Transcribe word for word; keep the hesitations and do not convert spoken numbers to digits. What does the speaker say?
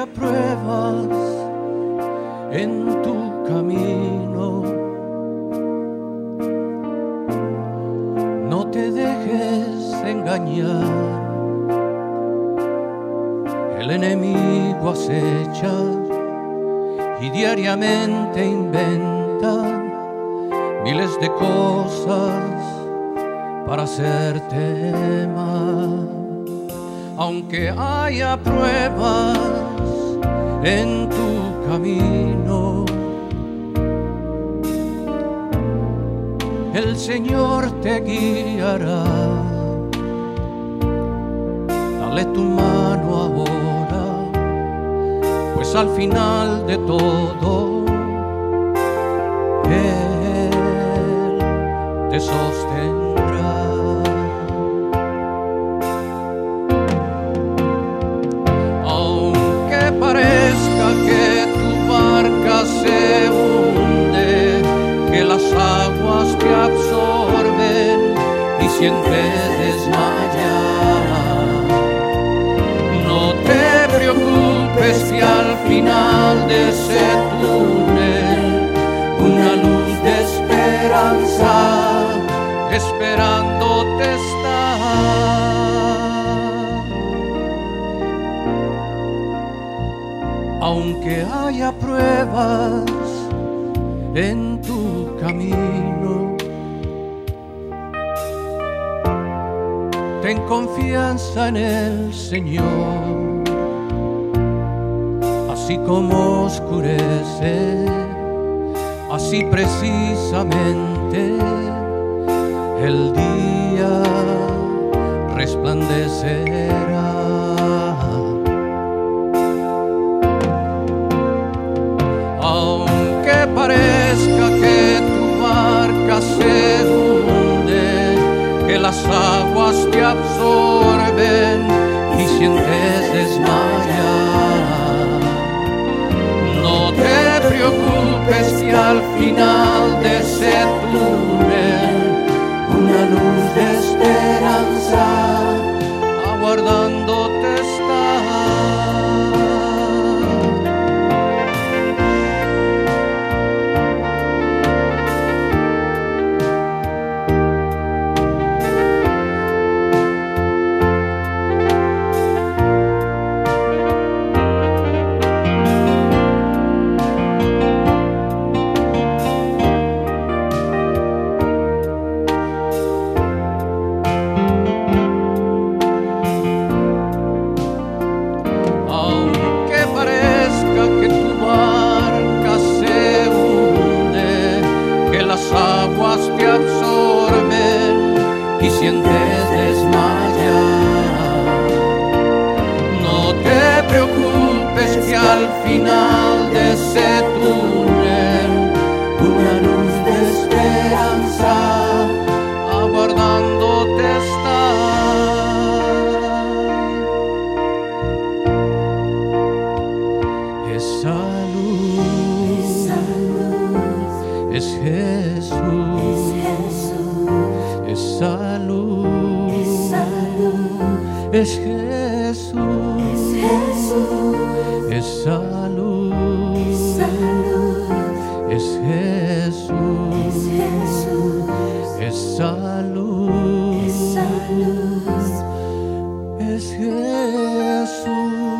pruebas en tu camino, no te dejes engañar. El enemigo acecha y diariamente inventa miles de cosas para hacerte mal. Aunque haya pruebas en tu camino, el Señor te guiará. Dale tu mano ahora, pues al final de todo Él te sostendrá. Aunque parezca que tu barca se hunde, que las aguas te absorben y sientes desmayar, no te preocupes que al final de ese túnel una luz de esperanza esperándote está. Aunque haya pruebas en tu camino, ten confianza en el Señor. Así como oscurece, así precisamente el día resplandecerá. Aunque parezca que tu barca se hunde, que las aguas te absorben y sientes desmayar, no te preocupes que al final de ese túnel una luz de esperanza aguardándote está. Aguas te absorben y sientes desmayar, no te preocupes que al final de ese túnel una luz de esperanza aguardándote está. Esa luz, esa luz es Jesús. Esa luz, esa luz es Jesús, esa luz, es Jesús, esa luz, es Jesús.